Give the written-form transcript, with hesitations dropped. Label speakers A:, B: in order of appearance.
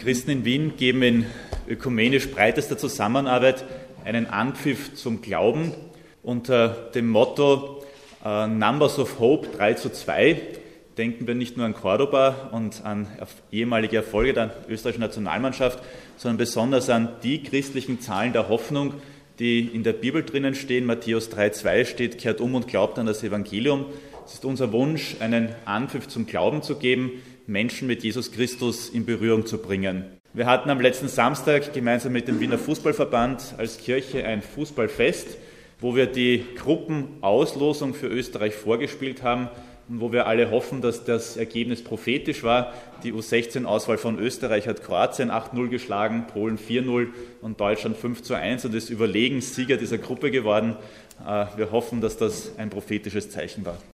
A: Christen in Wien geben in ökumenisch breitester Zusammenarbeit einen Anpfiff zum Glauben unter dem Motto Numbers of Hope 3:2. Denken wir nicht nur an Cordoba und an ehemalige Erfolge der österreichischen Nationalmannschaft, sondern besonders an die christlichen Zahlen der Hoffnung, die in der Bibel drinnen stehen. Matthäus 3:2 steht, kehrt um und glaubt an das Evangelium. Es ist unser Wunsch, einen Anpfiff zum Glauben zu geben, Menschen mit Jesus Christus in Berührung zu bringen. Wir hatten am letzten Samstag gemeinsam mit dem Wiener Fußballverband als Kirche ein Fußballfest, wo wir die Gruppenauslosung für Österreich vorgespielt haben und wo wir alle hoffen, dass das Ergebnis prophetisch war. Die U16-Auswahl von Österreich hat Kroatien 8:0 geschlagen, Polen 4:0 und Deutschland 5:1 und ist überlegen Sieger dieser Gruppe geworden. Wir hoffen, dass das ein prophetisches Zeichen war.